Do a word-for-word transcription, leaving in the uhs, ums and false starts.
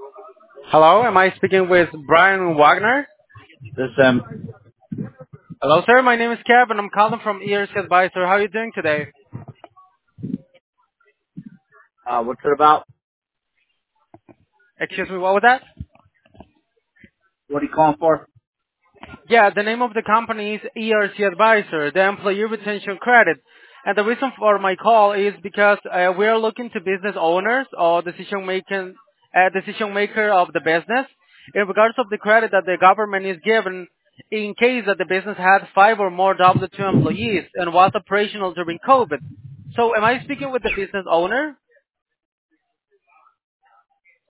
Hello, am I speaking with Brian Wagner? This um, Hello, sir. My name is Kev, and I'm calling from E R C Advisor. How are you doing today? uh, what's it about? Excuse me, what was that? What are you calling for? Yeah, the name of the company is E R C Advisor, the Employee Retention Credit. And the reason for my call is because uh, we are looking to business owners or decision making uh, decision maker of the business in regards of the credit that the government is given in case that the business had five or more W two employees and was operational during COVID. So am I speaking with the business owner?